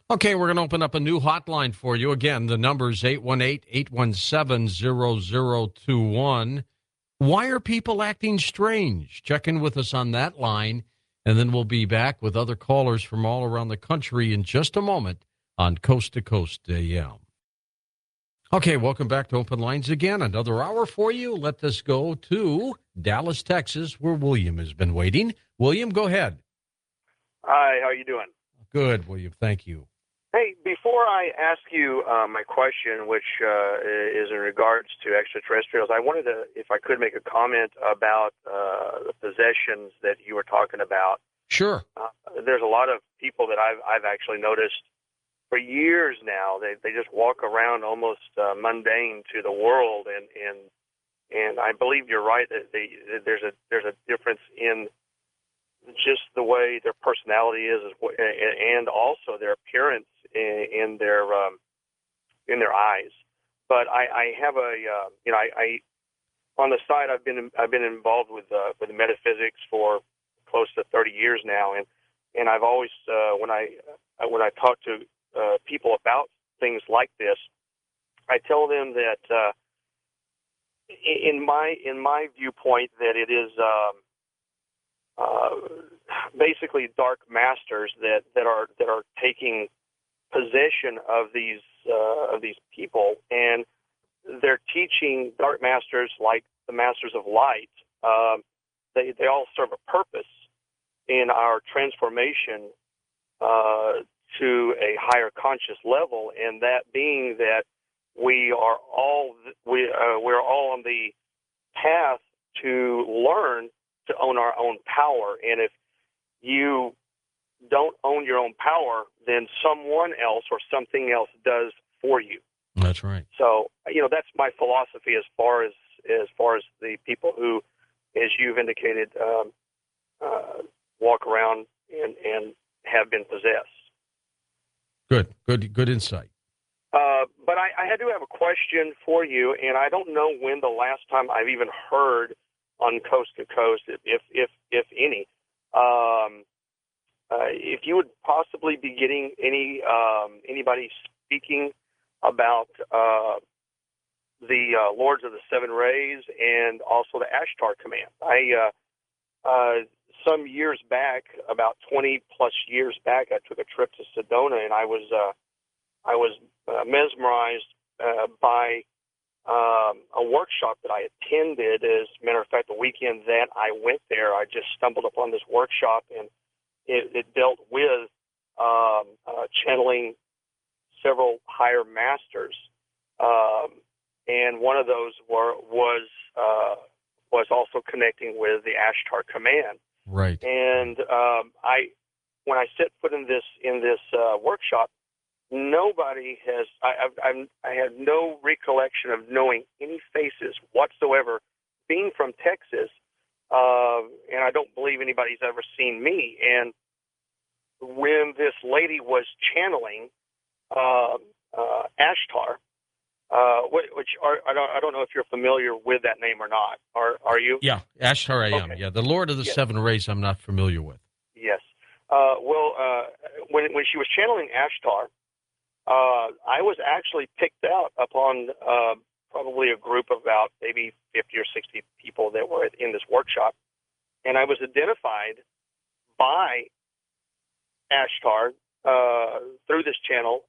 Okay, we're going to open up a new hotline for you. Again, the number is 818-817-0021. Why are people acting strange? Check in with us on that line, and then we'll be back with other callers from all around the country in just a moment on Coast to Coast AM. Okay, welcome back to Open Lines again. Another hour for you. Let us go to Dallas, Texas, where William has been waiting. William, go ahead. Hi, how are you doing? Good, William. Thank you. Hey, before I ask you my question, which is in regards to extraterrestrials, I wanted to, if I could, make a comment about the possessions that you were talking about. Sure. There's a lot of people that I've actually noticed for years now. They just walk around almost mundane to the world, and I believe you're right that there's a difference in just the way their personality is, and also their appearance in their eyes. But I have I on the side I've been involved with metaphysics for close to 30 years now, and I've always when I talk to people about things like this, I tell them that in my viewpoint that it is basically dark masters that are taking possession of these people, and they're teaching dark masters like the masters of light. They all serve a purpose in our transformation to a higher conscious level, and that being that we're all on the path to learn to own our own power. And if you don't own your own power, then someone else or something else does for you. That's right. So, that's my philosophy as far as the people who, as you've indicated, walk around and have been possessed. Good insight. But I do have a question for you, and I don't know when the last time I've even heard on Coast to Coast, if any, if you would possibly be getting anybody speaking about the Lords of the Seven Rays and also the Ashtar Command. Some years back, about 20 plus years back, I took a trip to Sedona, and I was mesmerized by a workshop that I attended. As a matter of fact, the weekend that I went there, I just stumbled upon this workshop, and it dealt with channeling several higher masters, and one of those was also connecting with the Ashtar Command. Right. And when I set foot in this workshop, nobody has. I have no recollection of knowing any faces whatsoever. Being from Texas, and I don't believe anybody's ever seen me. And when this lady was channeling Ashtar, which I don't know if you're familiar with that name or not. Are you? Yeah, Ashtar I am. Okay. Yeah, the Lord of the Seven Rays I'm not familiar with. Yes. When she was channeling Ashtar, I was actually picked out upon probably a group of about maybe 50 or 60 people that were in this workshop, and I was identified by Ashtar through this channel,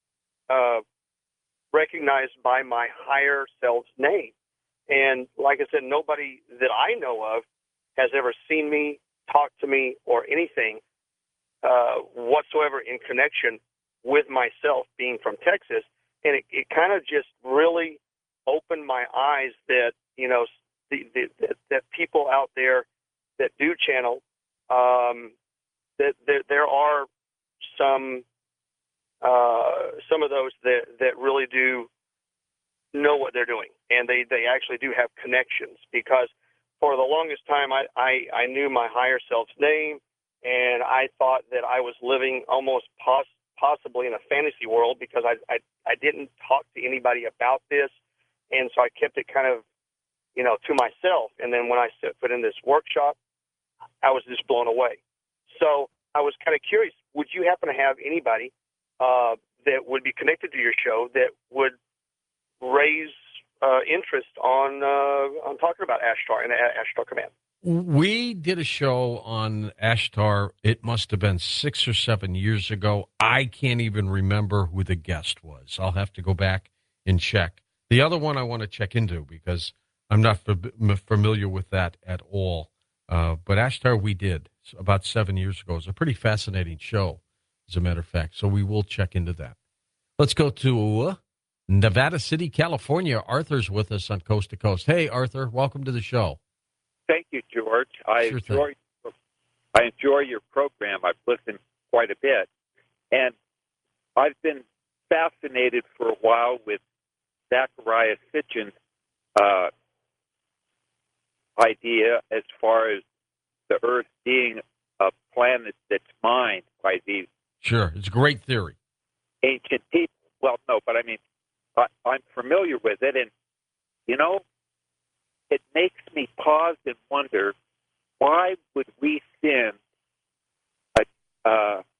recognized by my higher self's name. And like I said, nobody that I know of has ever seen me, talked to me, or anything whatsoever in connection with myself being from Texas. And it kind of just really opened my eyes that, that people out there that do channel, that there are some of those that really do know what they're doing, and they actually do have connections. Because for the longest time, I knew my higher self's name, and I thought that I was living almost possibly in a fantasy world, because I didn't talk to anybody about this, and so I kept it kind of, to myself. And then when I set foot in this workshop, I was just blown away. So I was kind of curious, would you happen to have anybody that would be connected to your show that would raise interest on talking about Ashtar and Ashtar Command. We did a show on Ashtar. It must have been 6 or 7 years ago. I can't even remember who the guest was. I'll have to go back and check. The other one I want to check into because I'm not familiar with that at all. But Ashtar we did about 7 years ago. It was a pretty fascinating show, as a matter of fact. So we will check into that. Let's go to Nevada City, California. Arthur's with us on Coast to Coast. Hey, Arthur, welcome to the show. Thank you, George. I Sure enjoy your program. I've listened quite a bit. And I've been fascinated for a while with Zecharia Sitchin's idea as far as the Earth being a planet that's mined by these Sure, it's a great theory. ancient people. Well, no, but I mean, I'm familiar with it. And, you know, it makes me pause and wonder, why would we send a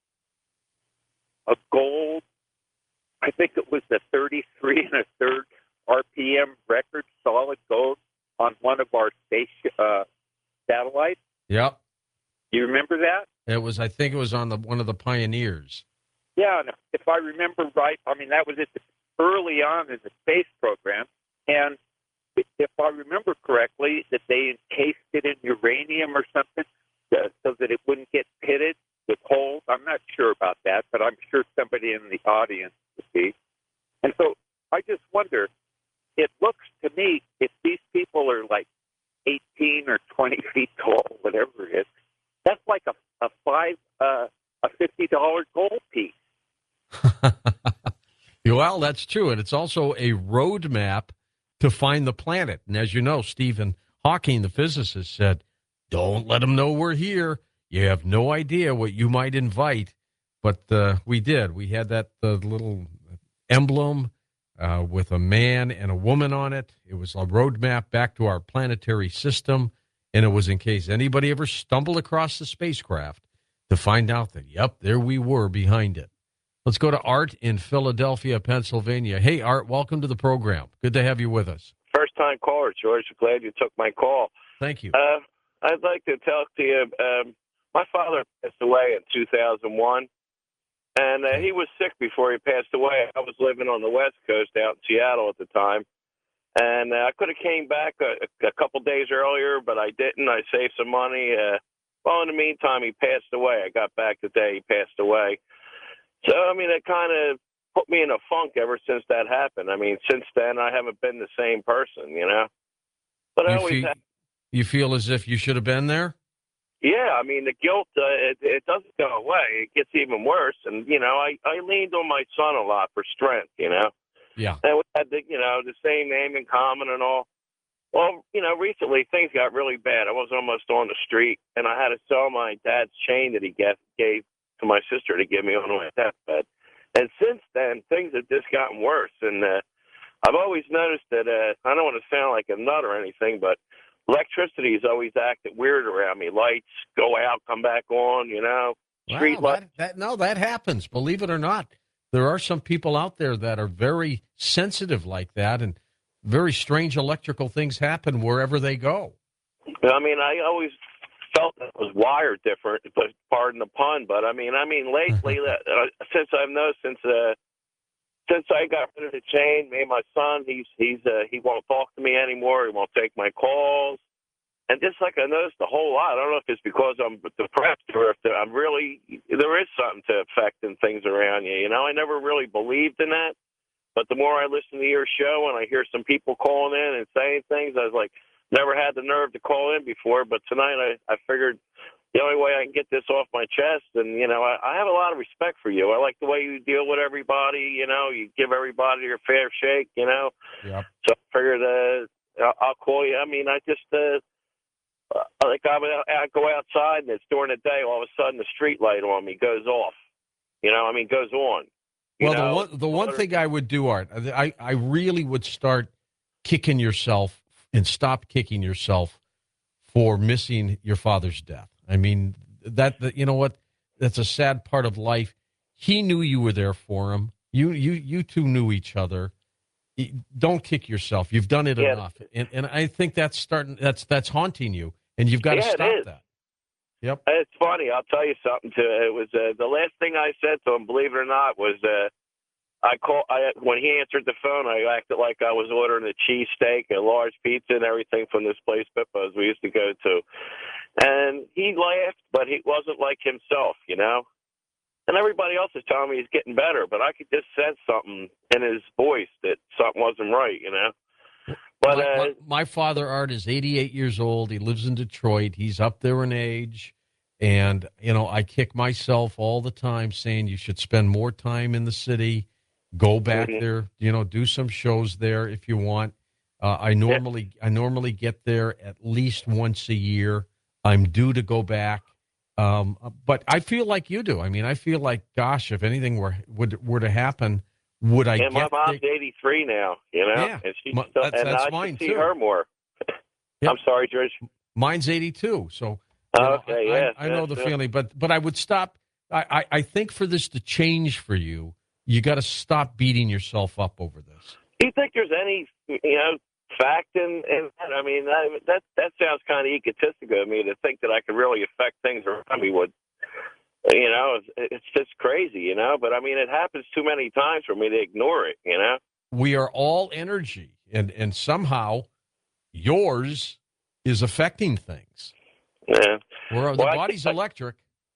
gold, I think it was the 33 1/3 RPM record, solid gold, on one of our space satellites? Yep. You remember that? I think it was on one of the Pioneers. Yeah, and if I remember right, I mean, that was early on in the space program. And if I remember correctly, that they encased it in uranium or something so that it wouldn't get pitted with holes. I'm not sure about that, but I'm sure somebody in the audience would be. And so I just wonder, it looks to me, if these people are like 18 or 20 feet tall, whatever it is, that's like a $50 gold piece. Well, that's true. And it's also a roadmap to find the planet. And as you know, Stephen Hawking, the physicist, said, don't let them know we're here. You have no idea what you might invite. But we did. We had that little emblem with a man and a woman on it. It was a roadmap back to our planetary system. And it was in case anybody ever stumbled across the spacecraft to find out that, yep, there we were behind it. Let's go to Art in Philadelphia, Pennsylvania. Hey, Art, welcome to the program. Good to have you with us. First-time caller, George. Glad you took my call. Thank you. I'd like to talk to you. My father passed away in 2001, and he was sick before he passed away. I was living on the West Coast out in Seattle at the time, and I could have came back a couple days earlier, but I didn't. I saved some money. Well, in the meantime, he passed away. I got back the day he passed away. So, I mean, it kind of put me in a funk ever since that happened. I mean, since then, I haven't been the same person, you know. But you feel as if you should have been there? Yeah, I mean, the guilt, it doesn't go away. It gets even worse. And, you know, I leaned on my son a lot for strength, you know. Yeah. And we had, the same name in common and all. Well, you know, recently things got really bad. I was almost on the street, and I had to sell my dad's chain that he gave to my sister to give me on my deathbed. And since then, things have just gotten worse. And I've always noticed that, I don't want to sound like a nut or anything, but electricity has always acted weird around me. Lights go out, come back on, you know. Street lights. That happens, believe it or not. There are some people out there that are very sensitive like that, and very strange electrical things happen wherever they go. I mean, I always felt that it was wired different, but pardon the pun. But I mean, lately, since I've noticed, since I got rid of the chain, me and my son, he won't talk to me anymore. He won't take my calls, and just like I noticed a whole lot. I don't know if it's because I'm depressed or if there is something to affecting things around you. You know, I never really believed in that, but the more I listen to your show and I hear some people calling in and saying things, I was like, never had the nerve to call in before, but tonight I figured the only way I can get this off my chest, and, you know, I have a lot of respect for you. I like the way you deal with everybody, you know, you give everybody your fair shake, you know. Yep. So I figured I'll call you. I mean, I just, I go outside, and it's during the day, all of a sudden the street light on me goes off, you know, I mean, goes on. Well, the one thing I would do, Art, I really would start kicking yourself and stop kicking yourself for missing your father's death. I mean, you know what? That's a sad part of life. He knew you were there for him. You two knew each other. Don't kick yourself. You've done it enough, and I think that's starting. That's haunting you, and you've got to stop that. Yep. It's funny. I'll tell you something. Too. It was the last thing I said to him. Believe it or not, was when he answered the phone, I acted like I was ordering a cheesesteak, a large pizza, and everything from this place, Pippo's, we used to go to. And he laughed, but he wasn't like himself, you know. And everybody else is telling me he's getting better, but I could just sense something in his voice that something wasn't right, you know. But my father, Art, is 88 years old. He lives in Detroit. He's up there in age. And, you know, I kick myself all the time saying you should spend more time in the city, go back there, you know, do some shows there if you want. I normally get there at least once a year. I'm due to go back. But I feel like you do. I mean, I feel like, gosh, if anything were to happen, would I get... my mom's 83 now, you know? Yeah, and she's that's I mine, should see too. her more. Yep. I'm sorry, George. Mine's 82, so... Okay, I know the feeling, but I would stop. I think for this to change for you, you got to stop beating yourself up over this. Do you think there's any, you know, fact in that? I mean, that sounds kind of egotistical of me to think that I could really affect things around me. You know, it's just crazy, you know. But I mean, it happens too many times for me to ignore it, you know. We are all energy, and somehow yours is affecting things. Yeah. The body's electric.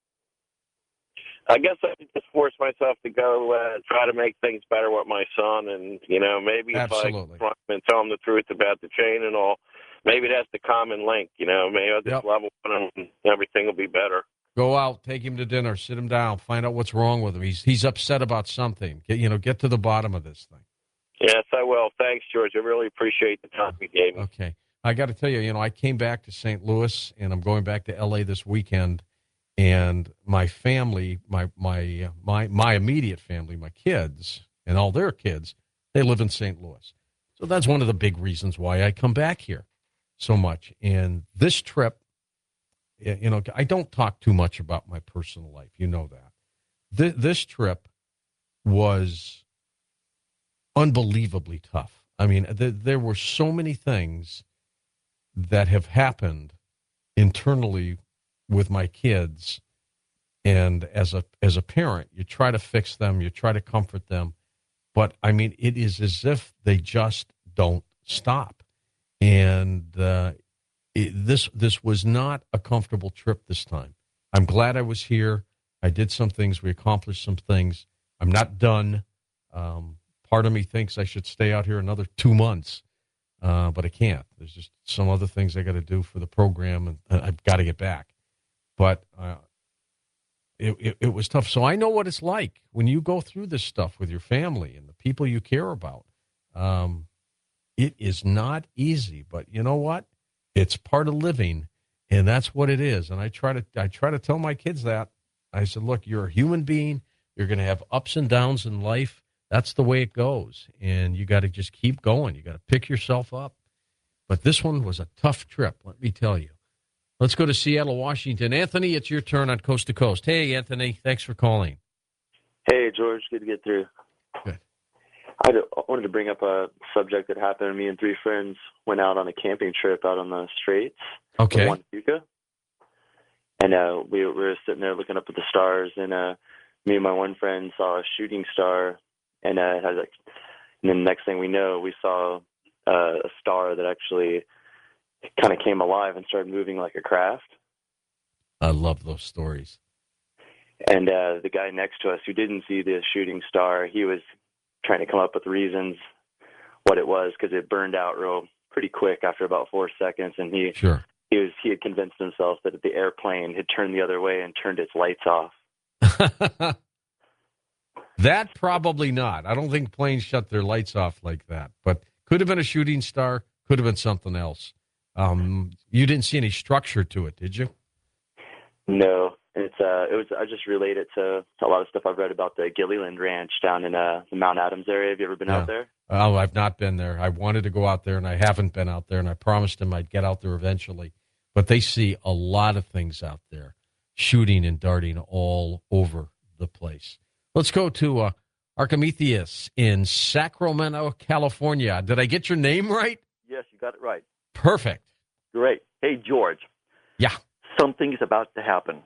I guess I could just force myself to go try to make things better with my son, and you know, maybe Absolutely. if I confront him and tell him the truth about the chain and all, maybe that's the common link. You know, maybe I'll just level with him and everything will be better. Go out, take him to dinner, sit him down, find out what's wrong with him. He's upset about something. Get to the bottom of this thing. Yes, I will. Thanks, George. I really appreciate the time you gave me. Okay. I got to tell you, I came back to St. Louis, and I'm going back to L.A. this weekend, and my family, my immediate family, my kids, and all their kids, they live in St. Louis. So that's one of the big reasons why I come back here so much. And this trip, I don't talk too much about my personal life. You know that. This trip was unbelievably tough. I mean, there were so many things that have happened internally with my kids, and as a parent, you try to fix them, you try to comfort them, but I mean, it is as if they just don't stop. And this was not a comfortable trip this time. I'm glad I was here. I did some things. We accomplished some things. I'm not done. Part of me thinks I should stay out here another 2 months. But I can't. There's just some other things I got to do for the program, and I've got to get back. But it was tough. So I know what it's like when you go through this stuff with your family and the people you care about. It is not easy, but you know what? It's part of living, and that's what it is. And I try to tell my kids that. I said, look, you're a human being. You're going to have ups and downs in life. That's the way it goes, and you got to just keep going. You got to pick yourself up. But this one was a tough trip, let me tell you. Let's go to Seattle, Washington. Anthony, it's your turn on Coast to Coast. Hey, Anthony, thanks for calling. Hey, George, good to get through. Good. I wanted to bring up a subject that happened. Me and 3 friends went out on a camping trip out on the Straits. Okay. Juantica. And we were sitting there looking up at the stars, and me and my one friend saw a shooting star. And and then the next thing we know, we saw a star that actually kind of came alive and started moving like a craft. I love those stories. And the guy next to us who didn't see the shooting star, he was trying to come up with reasons what it was, because it burned out pretty quick after about 4 seconds. And he had convinced himself that the airplane had turned the other way and turned its lights off. That probably not. I don't think planes shut their lights off like that. But could have been a shooting star, could have been something else. You didn't see any structure to it, did you? No. It was. I just relate it to a lot of stuff I've read about the Gilliland Ranch down in the Mount Adams area. Have you ever been out there? Oh, I've not been there. I wanted to go out there, and I haven't been out there, and I promised him I'd get out there eventually. But they see a lot of things out there, shooting and darting all over the place. Let's go to Archimedes in Sacramento, California. Did I get your name right? Yes, you got it right. Perfect. Great. Hey, George. Yeah. Something is about to happen.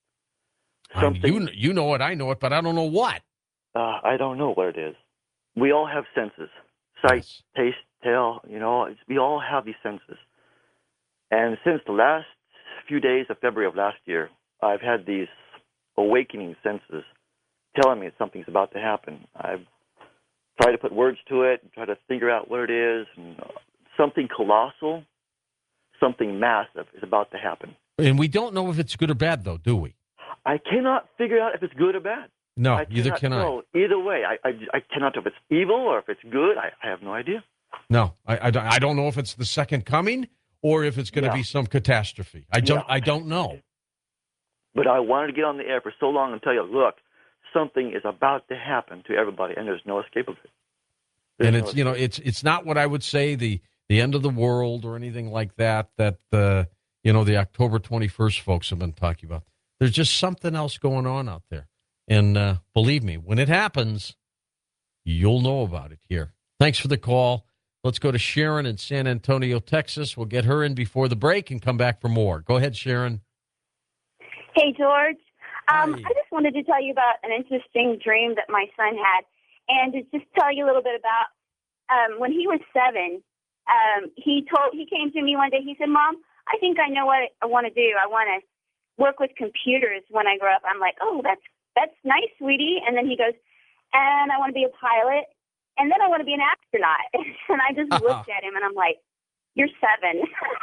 You know it, I know it, but I don't know what. I don't know what it is. We all have senses. Sight, Yes. taste, tail, we all have these senses. And since the last few days of February of last year, I've had these awakening senses telling me something's about to happen. I've tried to put words to it, try to figure out what it is, and something colossal, something massive is about to happen. And we don't know if it's good or bad, though, do we? I cannot figure out if it's good or bad. No, I neither cannot can I. know. Either way, I cannot know if it's evil or if it's good. I have no idea. No, I don't know if it's the second coming or if it's going to be some catastrophe. I don't know. But I wanted to get on the air for so long and tell you, look, something is about to happen to everybody, and there's no escape of it. And it's not what I would say the end of the world or anything like that the October 21st folks have been talking about. There's just something else going on out there. And believe me, when it happens, you'll know about it here. Thanks for the call. Let's go to Sharon in San Antonio, Texas. We'll get her in before the break and come back for more. Go ahead, Sharon. Hey, George. Hi. I just wanted to tell you about an interesting dream that my son had, and to just tell you a little bit about when he was 7. He came to me one day. He said, "Mom, I think I know what I want to do. I want to work with computers when I grow up." I'm like, "Oh, that's nice, sweetie." And then he goes, "And I want to be a pilot, and then I want to be an astronaut." And I just looked at him, and I'm like, "You're 7."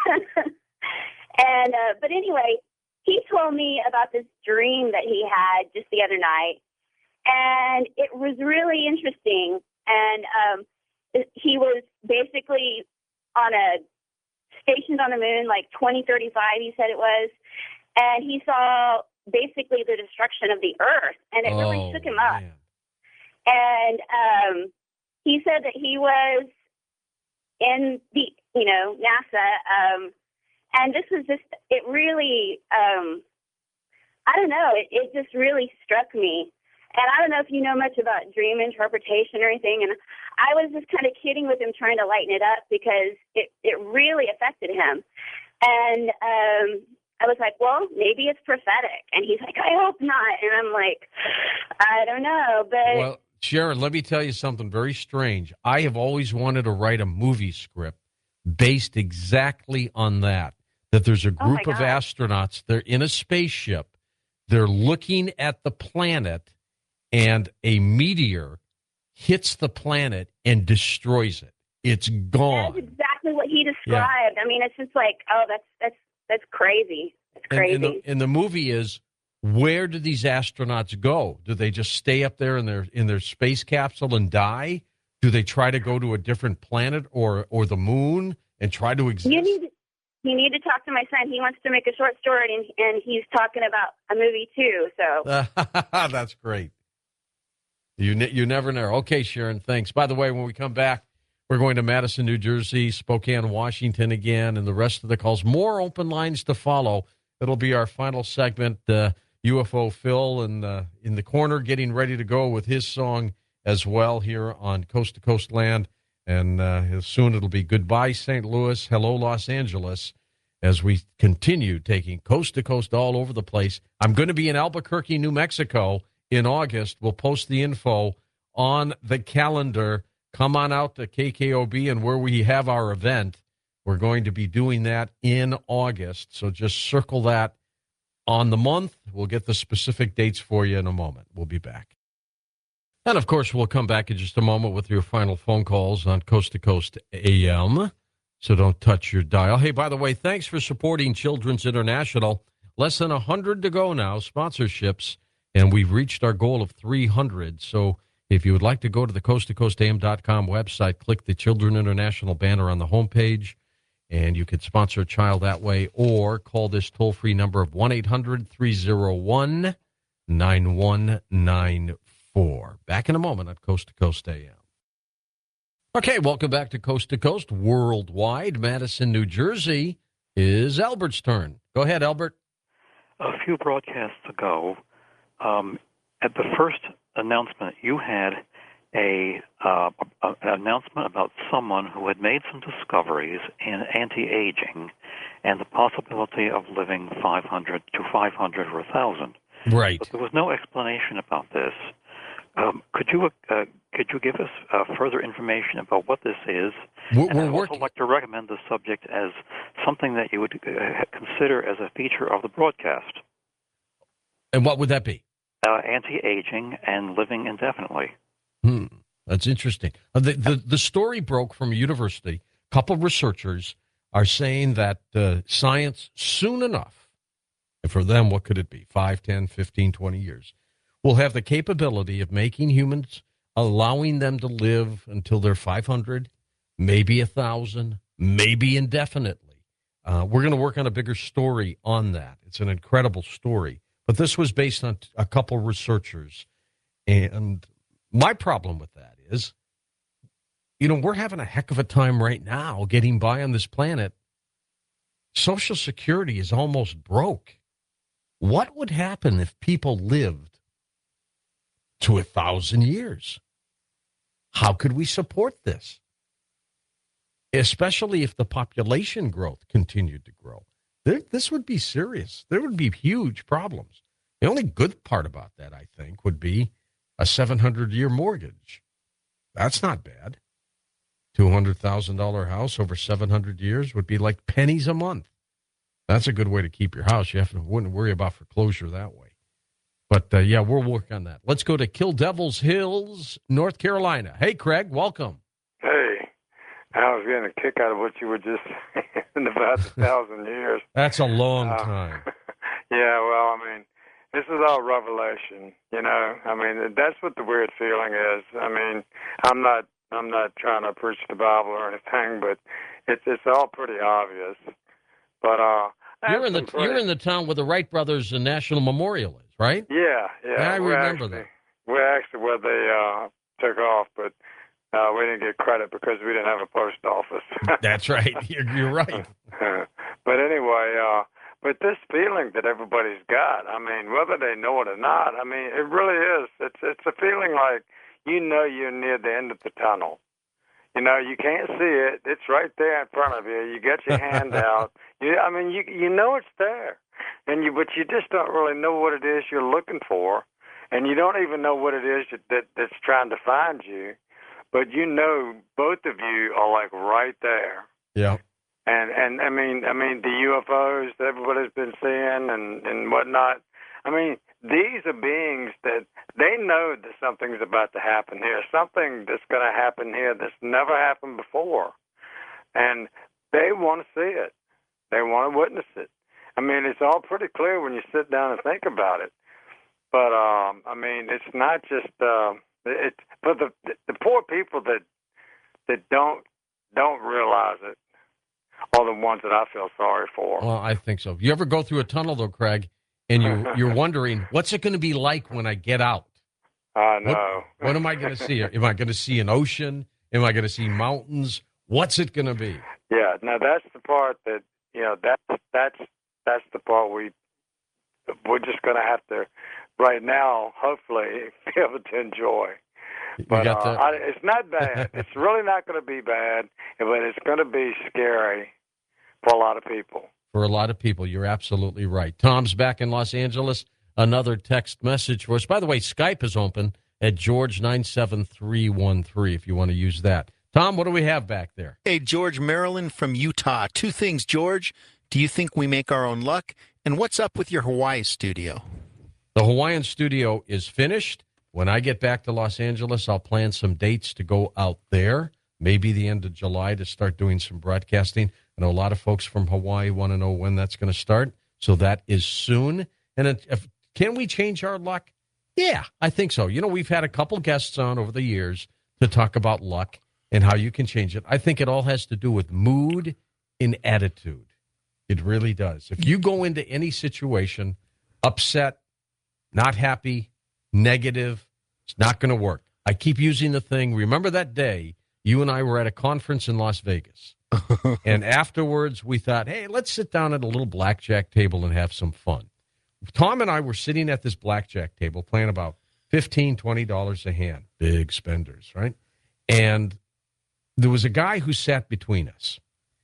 And but anyway, he told me about this dream that he had just the other night, and it was really interesting. And he was basically stationed on the moon, like 2035, he said it was, and he saw basically the destruction of the Earth, and it really shook him up. Man. And he said that he was in the, NASA, and this was just, it really, I don't know, it just really struck me. And I don't know if you know much about dream interpretation or anything, and I was just kind of kidding with him, trying to lighten it up, because it really affected him. And I was like, well, maybe it's prophetic. And he's like, I hope not. And I'm like, I don't know. But Well, Sharon, let me tell you something very strange. I have always wanted to write a movie script based exactly on that there's a group of astronauts. They're in a spaceship. They're looking at the planet, and a meteor hits the planet and destroys it. It's gone. that's exactly what he described. I mean, it's just like, oh, that's crazy. It's crazy. And the movie is, where do these astronauts go? Do they just stay up there in their space capsule and die? Do they try to go to a different planet or the moon and try to exist? You need to talk to my son. He wants to make a short story, and he's talking about a movie too. So that's great. You never know. Okay, Sharon, thanks. By the way, when we come back, we're going to Madison, New Jersey, Spokane, Washington again, and the rest of the calls. More open lines to follow. It'll be our final segment. UFO Phil in the corner, getting ready to go with his song as well here on Coast to Coast Land. And soon it'll be Goodbye St. Louis, Hello Los Angeles, as we continue taking coast to coast all over the place. I'm going to be in Albuquerque, New Mexico in August. We'll post the info on the calendar. Come on out to KKOB and where we have our event. We're going to be doing that in August. So just circle that on the month. We'll get the specific dates for you in a moment. We'll be back. And, of course, we'll come back in just a moment with your final phone calls on Coast to Coast AM. So don't touch your dial. Hey, by the way, thanks for supporting Children's International. Less than 100 to go now, sponsorships, and we've reached our goal of 300. So if you would like to go to the coasttocoastam.com website, click the Children International banner on the homepage, and you could sponsor a child that way, or call this toll-free number of 1-800-301-9194. Back in a moment on Coast to Coast AM. Okay, welcome back to Coast to Coast Worldwide. Madison, New Jersey is Albert's turn. Go ahead, Albert. A few broadcasts ago, at the first announcement, you had an announcement about someone who had made some discoveries in anti-aging and the possibility of living 500 to 500 or 1,000. Right. But there was no explanation about this. Could you give us further information about what this is? We're I'd working. also like to recommend this subject as something that you would consider as a feature of the broadcast. And what would that be? Anti-aging and living indefinitely. That's interesting. The story broke from a university. A couple of researchers are saying that science soon enough, and for them, what could it be? 5, 10, 15, 20 years, will have the capability of making humans, allowing them to live until they're 500, maybe 1,000, maybe indefinitely. We're going to work on a bigger story on that. It's an incredible story. But this was based on a couple of researchers. And my problem with that is, we're having a heck of a time right now getting by on this planet. Social Security is almost broke. What would happen if people lived to 1,000 years? How could we support this? Especially if the population growth continued to grow. This would be serious. There would be huge problems. The only good part about that, I think, would be a 700-year mortgage. That's not bad. $200,000 house over 700 years would be like pennies a month. That's a good way to keep your house. You wouldn't worry about foreclosure that way. But, yeah, we'll work on that. Let's go to Kill Devil's Hills, North Carolina. Hey, Craig, welcome. Hey, I was getting a kick out of what you were just saying about the 1,000 years. That's a long time. Yeah, well, I mean, this is all revelation, I mean, that's what the weird feeling is. I mean, I'm not trying to preach the Bible or anything, but it's all pretty obvious. But you're in the town where the Wright Brothers National Memorial is, right? Yeah. I remember that. We're actually where they took off, but we didn't get credit because we didn't have a post office. That's right. You're right. But anyway, but this feeling that everybody's got, I mean, whether they know it or not, I mean, it really is. It's a feeling like you're near the end of the tunnel. You can't see it. It's right there in front of you. You get your hand out. You know it's there, but you just don't really know what it is you're looking for, and you don't even know what it is that's trying to find you. But both of you are like right there. Yeah. And I mean the UFOs that everybody's been seeing and whatnot. I mean, these are beings that they know that something's about to happen here, something that's going to happen here that's never happened before, and they want to see it. They want to witness it. I mean, it's all pretty clear when you sit down and think about it. But I mean, it's not just it's for the poor people that don't realize it are the ones that I feel sorry for. Well, I think so. You ever go through a tunnel, though, Craig, and you're wondering, what's it going to be like when I get out? I know. What am I going to see? Am I going to see an ocean? Am I going to see mountains? What's it going to be? Yeah, now that's the part that, that's the part we're just going to have to, right now, hopefully, be able to enjoy. But it's not bad. It's really not going to be bad, but it's going to be scary for a lot of people. For a lot of people, you're absolutely right. Tom's back in Los Angeles. Another text message for us. By the way, Skype is open at George97313 if you want to use that. Tom, what do we have back there? Hey, George, Maryland from Utah. Two things, George. Do you think we make our own luck? And what's up with your Hawaii studio? The Hawaiian studio is finished. When I get back to Los Angeles, I'll plan some dates to go out there, maybe the end of July, to start doing some broadcasting. I know a lot of folks from Hawaii want to know when that's going to start, so that is soon. And can we change our luck? Yeah, I think so. We've had a couple guests on over the years to talk about luck and how you can change it. I think it all has to do with mood and attitude. It really does. If you go into any situation upset, not happy, negative, it's not going to work. I keep using the thing. Remember that day you and I were at a conference in Las Vegas, and afterwards we thought, hey, let's sit down at a little blackjack table and have some fun. Tom and I were sitting at this blackjack table playing about $15, $20 a hand. Big spenders, right? And there was a guy who sat between us.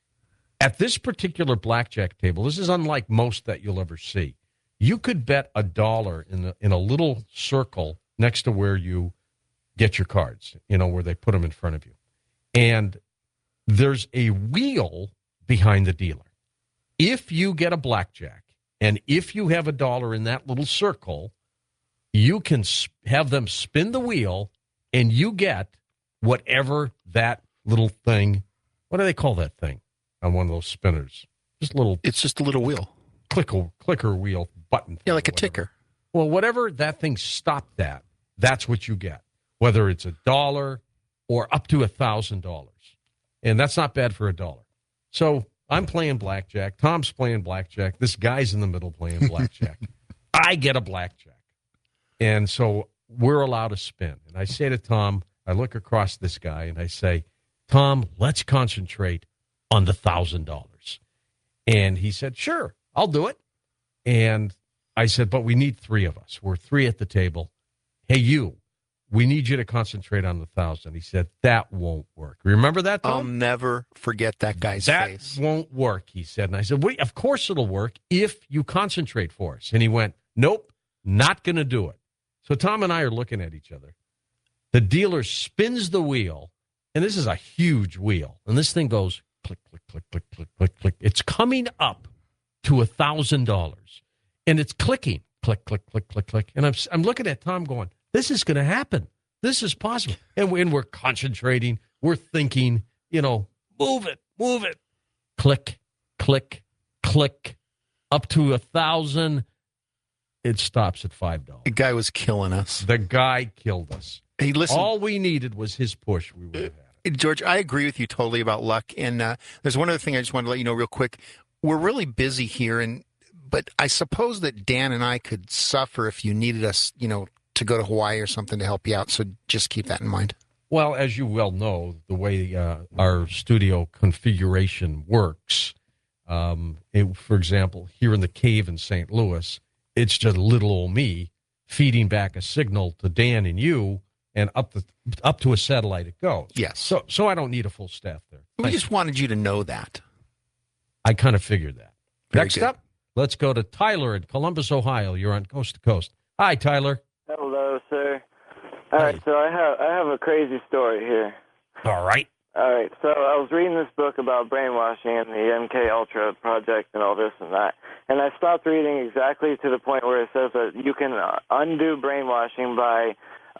At this particular blackjack table, this is unlike most that you'll ever see. You could bet $1 in a little circle next to where you get your cards, where they put them in front of you. And there's a wheel behind the dealer. If you get a blackjack, and if you have $1 in that little circle, you can have them spin the wheel, and you get whatever that little thing, what do they call that thing on one of those spinners? It's just a little wheel. Clicker wheel button. Yeah, like a ticker. Well, whatever that thing stopped at, that's what you get, whether it's $1 or up to $1,000. And that's not bad for $1. So I'm playing blackjack. Tom's playing blackjack. This guy's in the middle playing blackjack. I get a blackjack. And so we're allowed to spin. And I say to Tom, I look across this guy and I say, Tom, let's concentrate on the $1,000. And he said, sure, I'll do it. And I said, but we need 3 of us. We're 3 at the table. Hey, we need you to concentrate on the 1,000. He said, that won't work. Remember that, Tom? I'll never forget that guy's face. That won't work, he said. And I said, of course it'll work if you concentrate for us. And he went, nope, not going to do it. So Tom and I are looking at each other. The dealer spins the wheel, and this is a huge wheel. And this thing goes click, click, click, click, click, click, click. It's coming up to $1,000. And it's clicking, click, click, click, click, click. And I'm looking at Tom going, this is going to happen. This is possible. And we're concentrating. We're thinking, move it. Click, click, click. Up to 1,000. It stops at $5. The guy was killing us. The guy killed us. Hey, listen. All we needed was his push. We would have had it. George, I agree with you totally about luck. And there's one other thing I just wanted to let you know real quick. We're really busy here, but I suppose that Dan and I could suffer if you needed us, to go to Hawaii or something to help you out. So just keep that in mind. Well, as you well know, the way our studio configuration works, for example, here in the cave in St. Louis, it's just little old me feeding back a signal to Dan and you, and up to a satellite it goes. Yes. So I don't need a full staff there. We just wanted you to know that. I kind of figured that. Very Next good. up, let's go to Tyler in Columbus, Ohio. You're on Coast to Coast. Hi, Tyler. Hello, sir. All right, so I have a crazy story here. All right. All right, so I was reading this book about brainwashing and the MK Ultra project and all this and that, and I stopped reading exactly to the point where it says that you can undo brainwashing by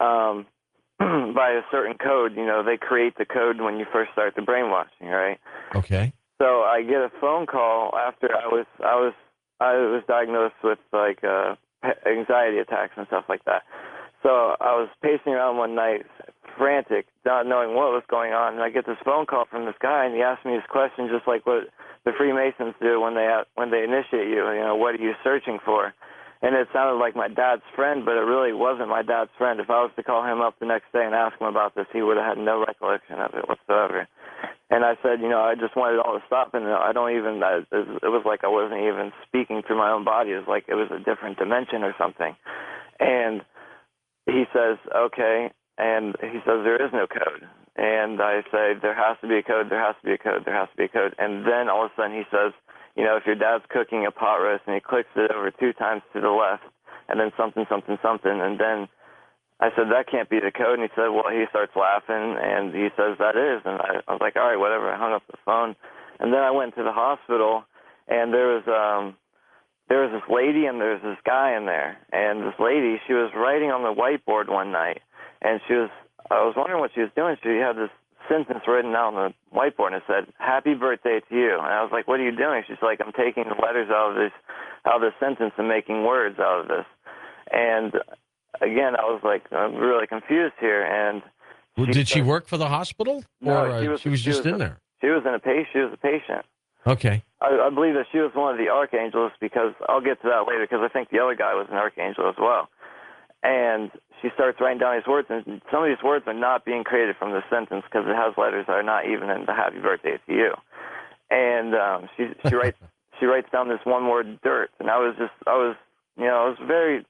by a certain code. They create the code when you first start the brainwashing, right? Okay. So I get a phone call after I was diagnosed with anxiety attacks and stuff like that. So I was pacing around one night, frantic, not knowing what was going on, and I get this phone call from this guy, and he asked me this question just like what the Freemasons do when they initiate you. What are you searching for? And it sounded like my dad's friend, but it really wasn't my dad's friend. If I was to call him up the next day and ask him about this, he would have had no recollection of it whatsoever. And I said, I just wanted it all to stop, and it was like I wasn't even speaking through my own body. It was like it was a different dimension or something. And he says, okay, and he says, there is no code. And I say, there has to be a code, there has to be a code, there has to be a code. And then all of a sudden he says, if your dad's cooking a pot roast and he clicks it over 2 times to the left, and then something, something, something, and then I said, that can't be the code. And he said, well, he starts laughing, and he says, that is. And I was like, all right, whatever. I hung up the phone. And then I went to the hospital, and there was this lady and there was this guy in there. And this lady, she was writing on the whiteboard one night, and I was wondering what she was doing. She had this sentence written out on the whiteboard, and it said, happy birthday to you. And I was like, what are you doing? She's like, I'm taking the letters out of this sentence and making words out of this. And again, I was like, I'm really confused here. And did she work for the hospital? No, or she was just in there? She was a patient. Okay. I believe that she was one of the archangels, because I'll get to that later, because I think the other guy was an archangel as well. And she starts writing down these words, and some of these words are not being created from the sentence because it has letters that are not even in the happy birthday to you. And she writes down this one word, dirt. And I was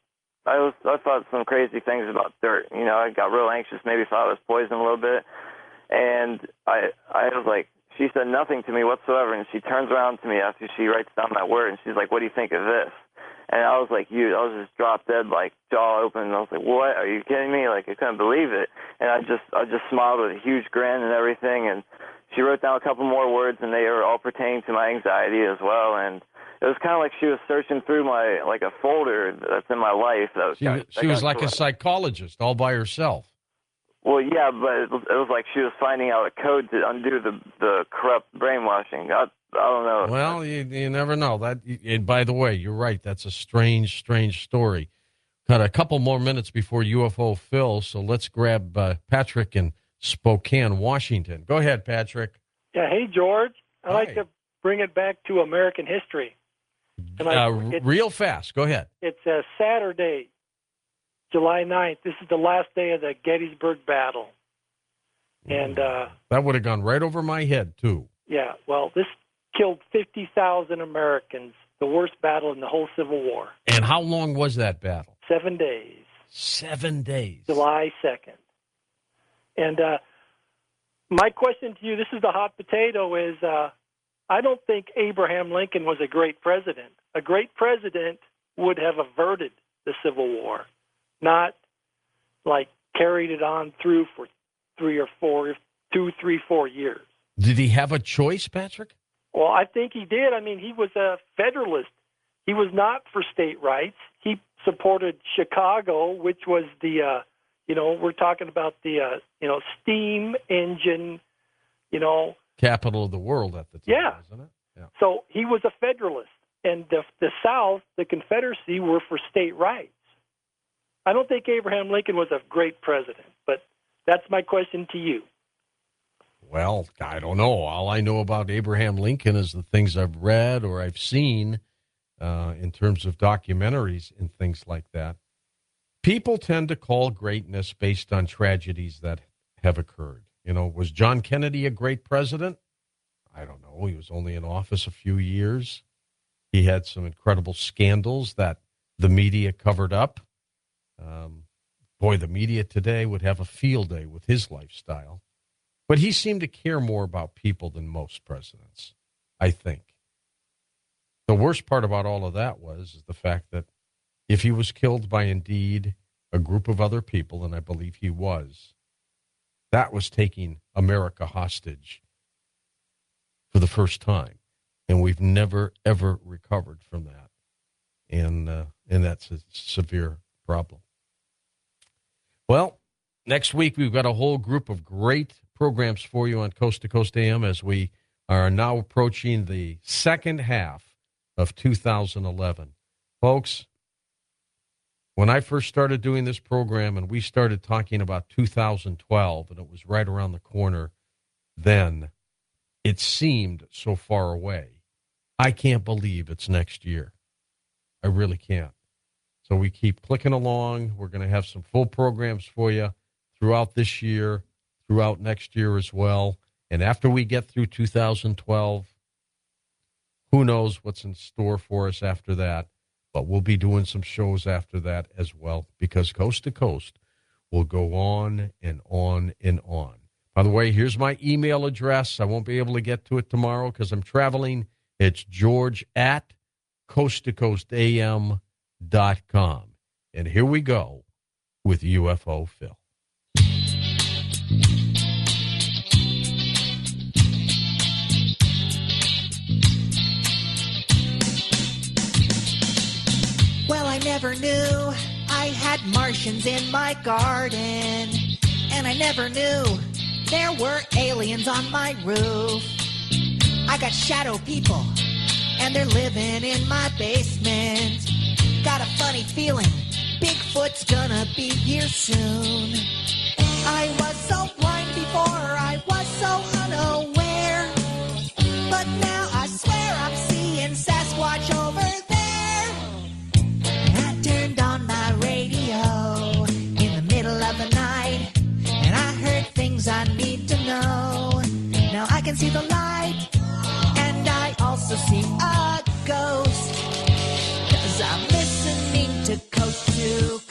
I thought some crazy things about dirt. You know, I got real anxious, maybe thought I was poisoned a little bit. And I was like, she said nothing to me whatsoever, and she turns around to me after she writes down that word, and she's like, what do you think of this? And I was like, I was just drop dead, like jaw open, and I was like, what? Are you kidding me? Like, I couldn't believe it. And I just smiled with a huge grin and everything, and she wrote down a couple more words, and they were all pertaining to my anxiety as well. And it was kind of like she was searching through a folder that's in my life. She was like a psychologist all by herself. Well, yeah, but it was like she was finding out a code to undo the corrupt brainwashing. I don't know. Well, you never know. And by the way, you're right. That's a strange story. Got a couple more minutes before UFO Phil, so let's grab Patrick in Spokane, Washington. Go ahead, Patrick. Yeah, hey, George. I'd like Hi. to bring it back to American history. Real fast. Go ahead. It's Saturday, July 9th. This is the last day of the Gettysburg Battle. And that would have gone right over my head, too. yeah, well, this killed 50,000 Americans, the worst battle in the whole Civil War. And how long was that battle? 7 days. 7 days. July 2nd. And my question to you, this is the hot potato, is I don't think Abraham Lincoln was a great president. A great president would have averted the Civil War, not like carried it on through for 2, 3, 4 years. Did he have a choice, Patrick? Well, I think he did. I mean, he was a Federalist. He was not for state rights. He supported Chicago, which was the, we're talking about the, steam engine, Capital of the world at the time, Yeah. wasn't it? Yeah. So he was a Federalist. And the South, the Confederacy, were for state rights. I don't think Abraham Lincoln was a great president, but that's my question to you. Well, I don't know. All I know about Abraham Lincoln is the things I've read or I've seen in terms of documentaries and things like that. People tend to call greatness based on tragedies that have occurred. Was John Kennedy a great president? I don't know. He was only in office a few years. He had some incredible scandals that the media covered up. The media today would have a field day with his lifestyle. But he seemed to care more about people than most presidents, I think. The worst part about all of that is the fact that if he was killed by indeed a group of other people, and I believe he was, that was taking America hostage for the first time. And we've never, ever recovered from that. And that's a severe problem. Well, next week we've got a whole group of great programs for you on Coast to Coast AM as we are now approaching the second half of 2011. Folks, when I first started doing this program and we started talking about 2012, and it was right around the corner then, it seemed so far away. I can't believe it's next year. I really can't. So we keep clicking along. We're going to have some full programs for you throughout this year, throughout next year as well. And after we get through 2012, who knows what's in store for us after that. But we'll be doing some shows after that as well, because Coast to Coast will go on and on and on. By the way, here's my email address. I won't be able to get to it tomorrow because I'm traveling. It's george@coasttocoastam.com. And here we go with UFO Phil. Well, I never knew I had Martians in my garden. And I never knew there were aliens on my roof. I got shadow people, and they're living in my basement. Got a funny feeling Bigfoot's gonna be here soon. I was so blind before, I was so unaware. But now I swear I'm seeing Sasquatch over there. I turned on my radio in the middle of the night, and I heard things I need to know. Now I can see the light, and I also see a ghost, 'cause I'm listening to Coast to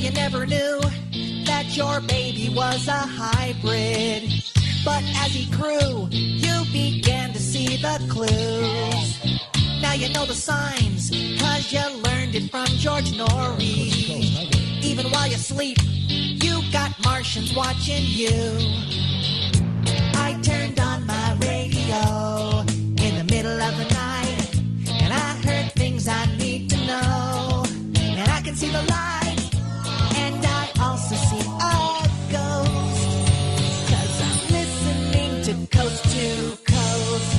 you never knew that your baby was a hybrid. But as he grew, you began to see the clues. Now you know the signs, 'cause you learned it from George Norrie. Even while you sleep, you got Martians watching you. I turned on my radio in the middle of the night, and I heard things I need to know. And I can see the light, and I also see a ghost, 'cause I'm listening to Coast to Coast.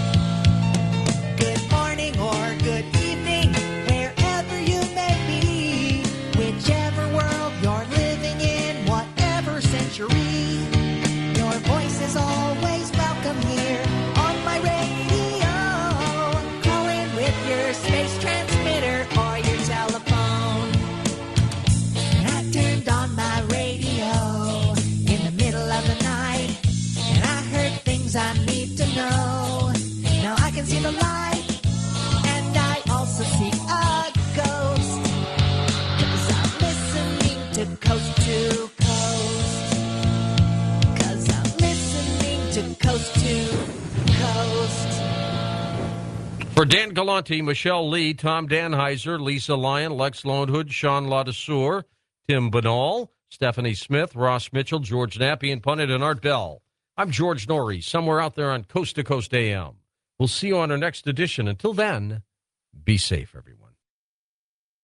Good morning or good evening, wherever you may be, whichever world you're living in, whatever century, your voice is always welcome here on my radio. Call in with your space transmitter or your telephone. I turned on my radio in the middle of the night, and I heard things I need to know. Now I can see the light, and I also see a ghost, 'cause I'm listening to Coast to Coast. 'Cause I'm listening to Coast to Coast. For Dan Galante, Michelle Lee, Tom Danheiser, Lisa Lyon, Lex Lonehood, Sean Ladesseur, Tim Banal, Stephanie Smith, Ross Mitchell, George Nappy, and Pundit and Art Bell. I'm George Norrie, somewhere out there on Coast to Coast AM. We'll see you on our next edition. Until then, be safe, everyone.